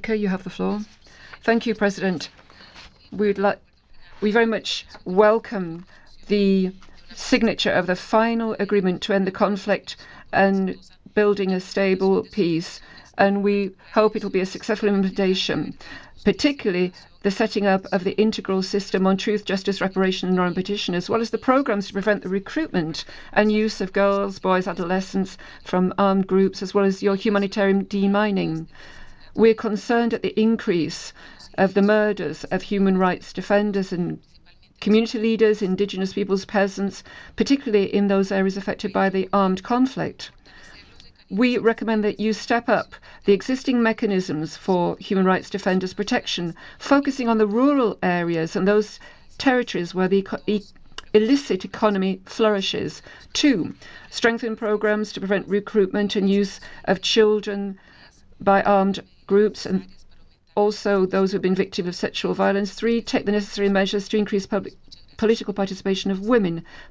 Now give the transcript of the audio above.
Baker, you have the floor. Thank you, President. We very much welcome the signature of the final agreement to end the conflict and building a stable peace, and we hope it will be a successful implementation, particularly the setting up of the integral system on truth, justice, reparation and non-repetition, as well as the programs to prevent the recruitment and use of girls, boys, adolescents from armed groups, as well as your humanitarian demining. We're concerned at the increase of the murders of human rights defenders and community leaders, indigenous peoples, peasants, particularly in those areas affected by the armed conflict. We recommend that you step up the existing mechanisms for human rights defenders' protection, focusing on the rural areas and those territories where the illicit economy flourishes. 2, strengthen programs to prevent recruitment and use of children by armed groups and also those who have been victims of sexual violence. 3, take the necessary measures to increase political participation of women,